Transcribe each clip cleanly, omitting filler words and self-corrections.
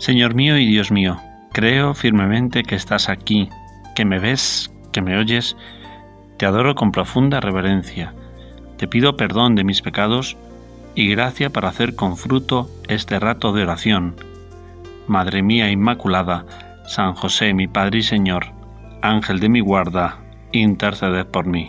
Señor mío y Dios mío, creo firmemente que estás aquí, que me ves, que me oyes. Te adoro con profunda reverencia. Te pido perdón de mis pecados y gracia para hacer con fruto este rato de oración. Madre mía Inmaculada, San José, mi Padre y Señor, Ángel de mi guarda, interceded por mí.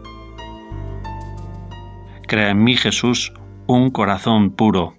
Crea en mí, Jesús, un corazón puro.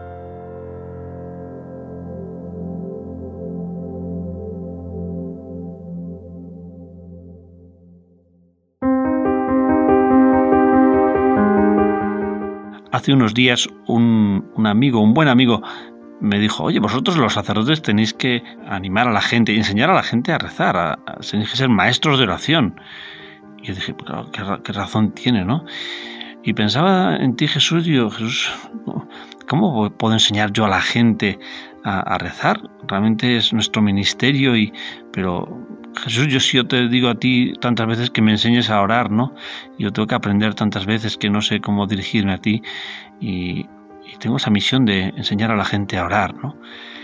Hace unos días un buen amigo, me dijo: oye, vosotros los sacerdotes tenéis que animar a la gente y enseñar a la gente a rezar, tenéis que ser maestros de oración. Y yo dije, pues claro, ¿qué razón tiene, no? Y pensaba en ti, Jesús, y digo, Jesús, ¿cómo puedo enseñar yo a la gente a rezar? Realmente es nuestro ministerio, pero Jesús, yo te digo a ti tantas veces que me enseñes a orar, ¿no? Yo tengo que aprender tantas veces que no sé cómo dirigirme a ti y tengo esa misión de enseñar a la gente a orar, ¿no?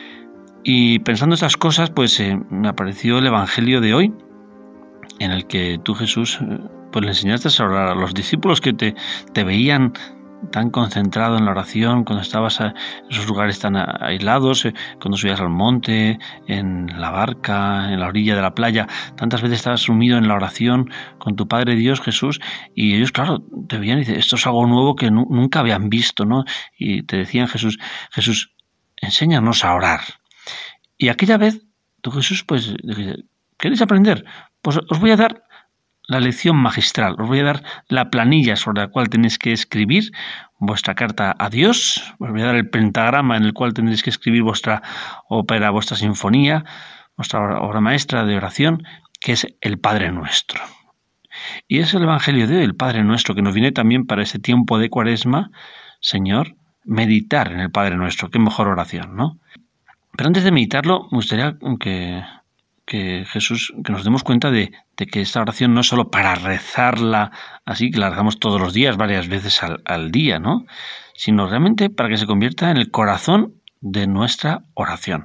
Y pensando esas cosas, pues me apareció el Evangelio de hoy, en el que tú, Jesús, pues le enseñaste a orar a los discípulos que te veían tan concentrado en la oración, cuando estabas en esos lugares tan aislados, cuando subías al monte, en la barca, en la orilla de la playa, tantas veces estabas sumido en la oración con tu Padre Dios, Jesús, y ellos, claro, te veían y dicen, esto es algo nuevo que nunca habían visto, ¿no? Y te decían, Jesús, enséñanos a orar. Y aquella vez, tú, Jesús, pues, ¿queréis aprender? Pues os voy a dar la lección magistral, os voy a dar la planilla sobre la cual tenéis que escribir vuestra carta a Dios, os voy a dar el pentagrama en el cual tendréis que escribir vuestra ópera, vuestra sinfonía, vuestra obra maestra de oración, que es el Padre Nuestro. Y es el Evangelio de hoy, el Padre Nuestro, que nos viene también para este tiempo de Cuaresma, Señor, meditar en el Padre Nuestro, qué mejor oración, ¿no? Pero antes de meditarlo, me gustaría que Jesús, que nos demos cuenta de que esta oración no es solo para rezarla así, que la rezamos todos los días, varias veces al día, ¿no? Sino realmente para que se convierta en el corazón de nuestra oración.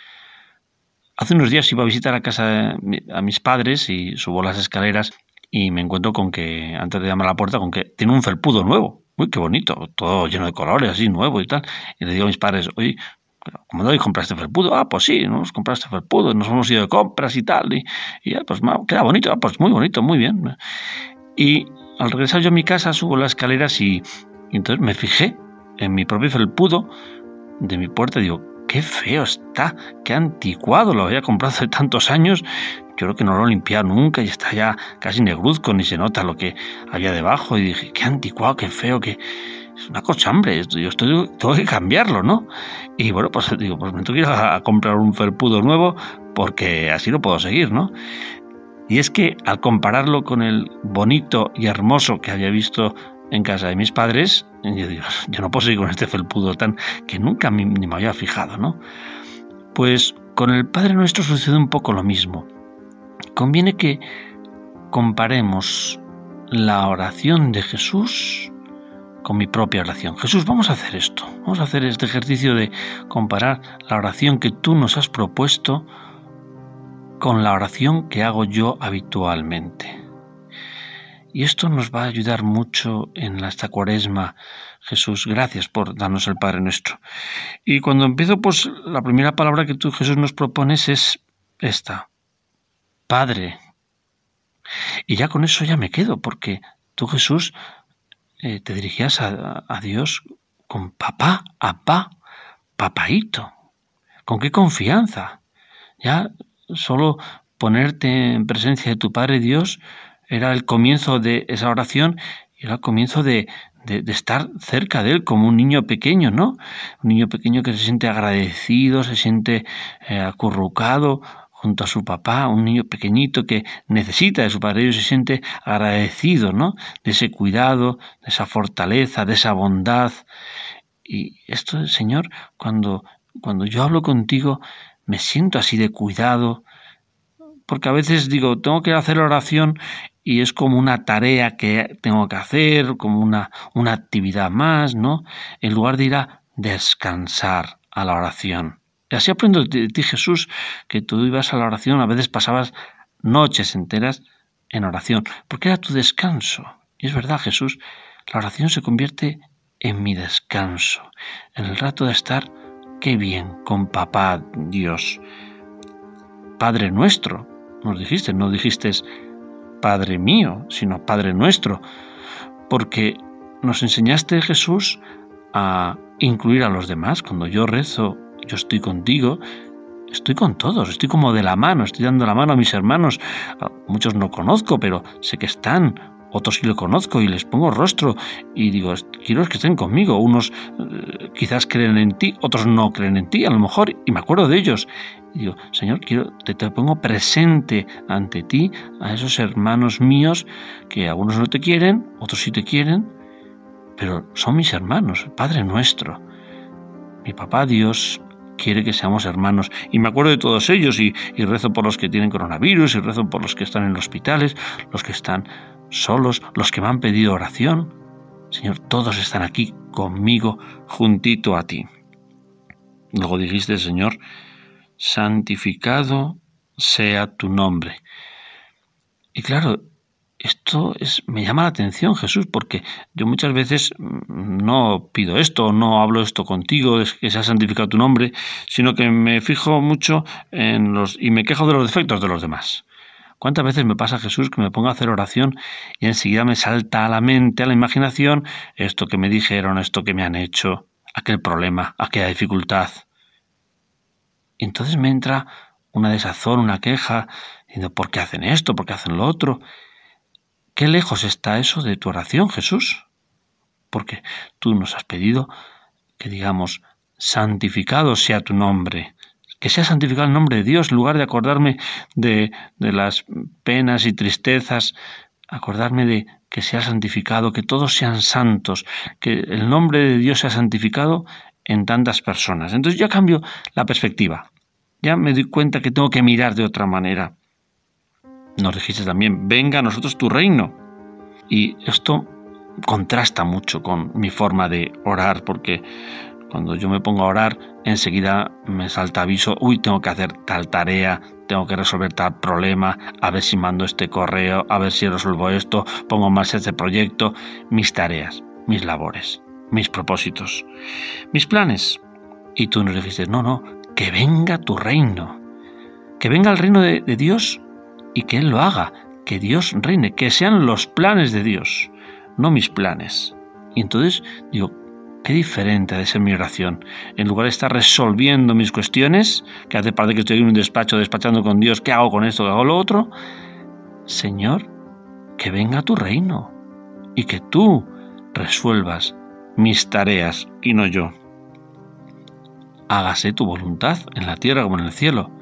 Hace unos días iba a visitar a casa a mis padres y subo las escaleras y me encuentro con que, antes de llamar a la puerta, con que tiene un felpudo nuevo. Uy, qué bonito, todo lleno de colores, así, nuevo y tal. Y le digo a mis padres, oye, ¿cómo no compraste felpudo? Ah, pues sí, nos compraste felpudo, nos hemos ido de compras y tal, y ya, pues queda bonito, pues muy bonito, muy bien. Y al regresar yo a mi casa subo las escaleras y entonces me fijé en mi propio felpudo de mi puerta y digo, qué feo está, qué anticuado, lo había comprado hace tantos años, yo creo que no lo he limpiado nunca y está ya casi negruzco, ni se nota lo que había debajo, y dije, qué anticuado, qué feo, que es una cochambre, tengo que cambiarlo, ¿no? Y bueno, pues digo, pues me tengo que ir a comprar un felpudo nuevo porque así no puedo seguir, ¿no? Y es que al compararlo con el bonito y hermoso que había visto en casa de mis padres, yo digo, yo no puedo seguir con este felpudo que nunca ni me había fijado, ¿no? Pues con el Padre Nuestro sucede un poco lo mismo. Conviene que comparemos la oración de Jesús con mi propia oración. Jesús, vamos a hacer esto. Vamos a hacer este ejercicio de comparar la oración que tú nos has propuesto con la oración que hago yo habitualmente. Y esto nos va a ayudar mucho en esta Cuaresma. Jesús, gracias por darnos el Padre Nuestro. Y cuando empiezo, pues la primera palabra que tú, Jesús, nos propones es esta: Padre. Y ya con eso ya me quedo, porque tú, Jesús, te dirigías a Dios con papá, apá, papaíto. ¿Con qué confianza? Ya solo ponerte en presencia de tu Padre Dios era el comienzo de esa oración, era el comienzo de estar cerca de Él como un niño pequeño, ¿no? Un niño pequeño que se siente agradecido, se siente acurrucado junto a su papá, un niño pequeñito que necesita de su Padre Dios, se siente agradecido, ¿no? De ese cuidado, de esa fortaleza, de esa bondad. Y esto, Señor, cuando yo hablo contigo, me siento así de cuidado, porque a veces digo, tengo que hacer la oración y es como una tarea que tengo que hacer, como una actividad más, ¿no? En lugar de ir a descansar a la oración. Y así aprendo de ti, Jesús, que tú ibas a la oración, a veces pasabas noches enteras en oración, porque era tu descanso. Y es verdad, Jesús, la oración se convierte en mi descanso, en el rato de estar, qué bien, con papá Dios. Padre nuestro, no dijiste Padre mío, sino Padre nuestro, porque nos enseñaste, Jesús, a incluir a los demás. Cuando yo rezo, yo estoy contigo, estoy con todos, estoy como de la mano, estoy dando la mano a mis hermanos. Muchos no conozco, pero sé que están, otros sí lo conozco y les pongo rostro y digo, quiero que estén conmigo. Unos quizás creen en ti, otros no creen en ti, a lo mejor, y me acuerdo de ellos. Y digo, Señor, te pongo presente ante ti a esos hermanos míos que algunos no te quieren, otros sí te quieren, pero son mis hermanos, el Padre nuestro. Mi papá Dios quiere que seamos hermanos. Y me acuerdo de todos ellos y rezo por los que tienen coronavirus, y rezo por los que están en los hospitales, los que están solos, los que me han pedido oración. Señor, todos están aquí conmigo, juntito a ti. Luego dijiste, Señor, santificado sea tu nombre. Y claro, esto me llama la atención, Jesús, porque yo muchas veces no pido esto, no hablo esto contigo, de que sea santificado tu nombre, sino que me fijo mucho y me quejo de los defectos de los demás. ¿Cuántas veces me pasa, Jesús, que me pongo a hacer oración y enseguida me salta a la mente, a la imaginación, esto que me dijeron, esto que me han hecho, aquel problema, aquella dificultad? Y entonces me entra una desazón, una queja, diciendo, ¿por qué hacen esto? ¿Por qué hacen lo otro? ¿Qué lejos está eso de tu oración, Jesús? Porque tú nos has pedido que digamos, santificado sea tu nombre, que sea santificado el nombre de Dios, en lugar de acordarme de las penas y tristezas, acordarme de que sea santificado, que todos sean santos, que el nombre de Dios sea santificado en tantas personas. Entonces ya cambio la perspectiva, ya me doy cuenta que tengo que mirar de otra manera. Nos dijiste también, venga a nosotros tu reino. Y esto contrasta mucho con mi forma de orar, porque cuando yo me pongo a orar, enseguida me salta aviso, tengo que hacer tal tarea, tengo que resolver tal problema, a ver si mando este correo, a ver si resuelvo esto, pongo en marcha este proyecto, mis tareas, mis labores, mis propósitos, mis planes. Y tú nos dijiste, no, que venga tu reino, que venga el reino de Dios y que Él lo haga, que Dios reine, que sean los planes de Dios, no mis planes. Y entonces digo, qué diferente ha de ser mi oración. En lugar de estar resolviendo mis cuestiones, que hace parte que estoy en un despacho despachando con Dios, ¿qué hago con esto? ¿Qué hago lo otro? Señor, que venga tu reino y que tú resuelvas mis tareas y no yo. Hágase tu voluntad en la tierra como en el cielo.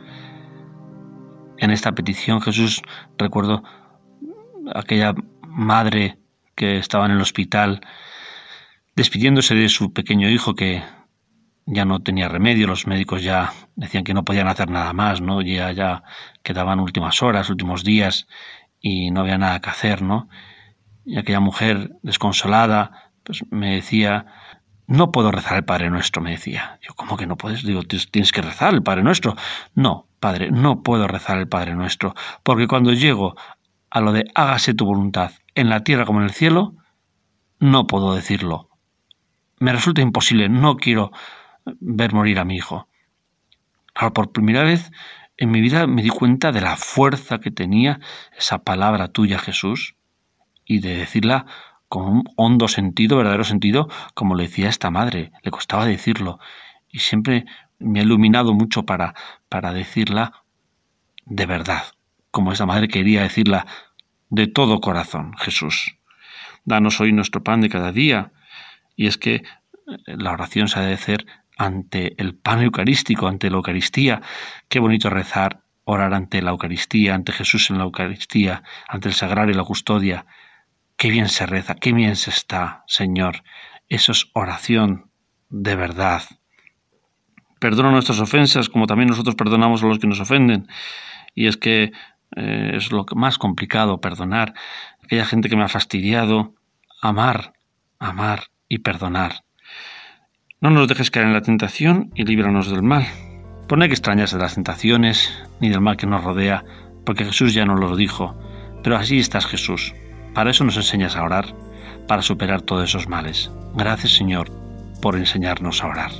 En esta petición, Jesús, recuerdo aquella madre que estaba en el hospital despidiéndose de su pequeño hijo que ya no tenía remedio, los médicos ya decían que no podían hacer nada más, ¿no? Ya quedaban últimas horas, últimos días y no había nada que hacer, ¿no? Y aquella mujer desconsolada pues me decía, no puedo rezar el Padre Nuestro, me decía. Yo, ¿cómo que no puedes? Digo, tienes que rezar el Padre Nuestro. No, Padre, no puedo rezar el Padre Nuestro, porque cuando llego a lo de hágase tu voluntad en la tierra como en el cielo, no puedo decirlo. Me resulta imposible, no quiero ver morir a mi hijo. Ahora, por primera vez en mi vida me di cuenta de la fuerza que tenía esa palabra tuya, Jesús, y de decirla con un hondo sentido, verdadero sentido, como le decía esta madre. Le costaba decirlo y siempre me ha iluminado mucho para decirla de verdad, como esa madre quería decirla de todo corazón. Jesús, danos hoy nuestro pan de cada día. Y es que la oración se ha de hacer ante el pan eucarístico, ante la Eucaristía. Qué bonito rezar, orar ante la Eucaristía, ante Jesús en la Eucaristía, ante el sagrario y la custodia. Qué bien se reza, qué bien se está, Señor. Eso es oración de verdad. Perdona nuestras ofensas, como también nosotros perdonamos a los que nos ofenden. Y es que es lo más complicado, perdonar. Aquella gente que me ha fastidiado, amar y perdonar. No nos dejes caer en la tentación y líbranos del mal. Por no hay que extrañarse de las tentaciones ni del mal que nos rodea, porque Jesús ya nos lo dijo. Pero así estás, Jesús. Para eso nos enseñas a orar, para superar todos esos males. Gracias, Señor, por enseñarnos a orar.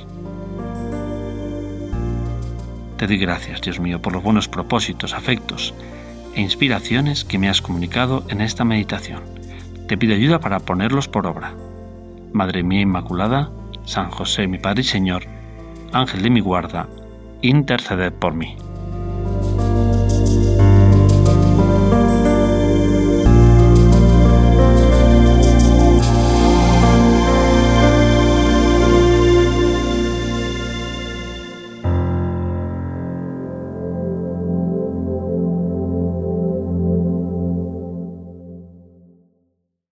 Te doy gracias, Dios mío, por los buenos propósitos, afectos e inspiraciones que me has comunicado en esta meditación. Te pido ayuda para ponerlos por obra. Madre mía Inmaculada, San José, mi Padre y Señor, Ángel de mi guarda, interceded por mí.